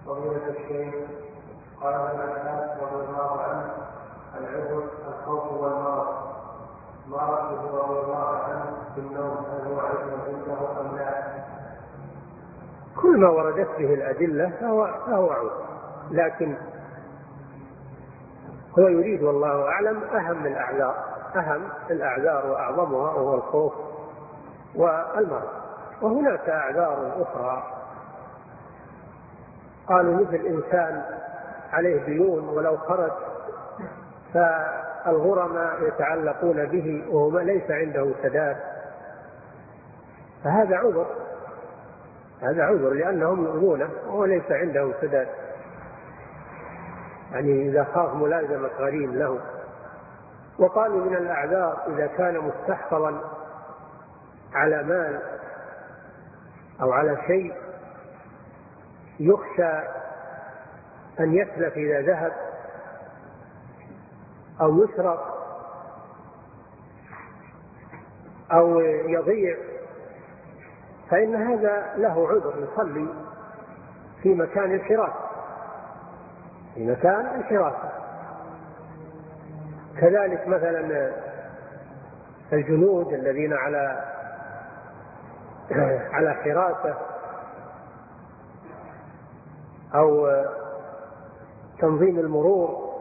فضيلة الشيخ، قال ابن عباس رضي الله عنه: العذر الخوف والمرض. ما رأيه رضي الله عنه في النوم، هل هو عذر عنده أم لا؟ كل ما وردت به الأدلة فهو عذر، لكن هو يريد والله أعلم أهم الأعذار وأعظمها هو الخوف والمرض. وهناك أعذار أخرى، قالوا مثل إنسان عليه ديون ولو خرج فالغرماء يتعلقون به وهو ليس عنده سداد، فهذا عذر لأنهم يؤذونه وهو ليس عنده سداد، يعني إذا خاف ملازمة غريم له. وقالوا من الأعذار إذا كان مستحفظا على مال أو على شيء يخشى أن يتلف إذا ذهب أو يسرق أو يضيع، فإن هذا له عذر، يصلي في مكان الحراسة. كذلك مثلا الجنود الذين على حراسة أو تنظيم المرور،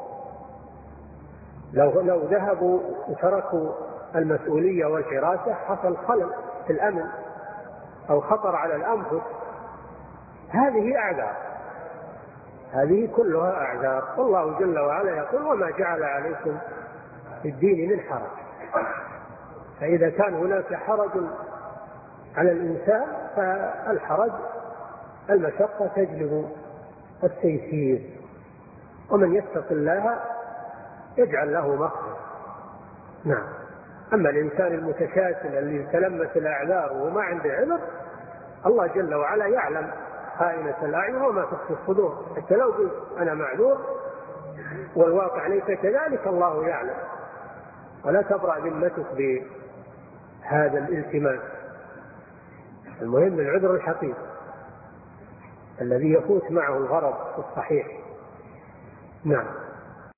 لو ذهبوا وتركوا المسؤولية والحراسة حصل خلل في الأمن أو خطر على الأنفس. هذه أعذار، هذه كلها أعذار. والله جل وعلا يقول: وما جعل عليكم في الدين من حرج. فإذا كان هناك حرج على الإنسان فالحرج المشقة تجلب التيسير، ومن يتق الله يجعل له مخرجا. نعم. أما الإنسان المتكاسل الذي يتلمس الأعذار وما عنده عذر، الله جل وعلا يعلم خائنة الأعين وما تخفي الصدور. حتى لو قلت أنا معذور والواقع ليس كذلك، الله يعلم، ولا تبرأ ذمتك بهذا الالتماس. المهم العذر الحقيقي الذي يفوت معه الغرض الصحيح. نعم.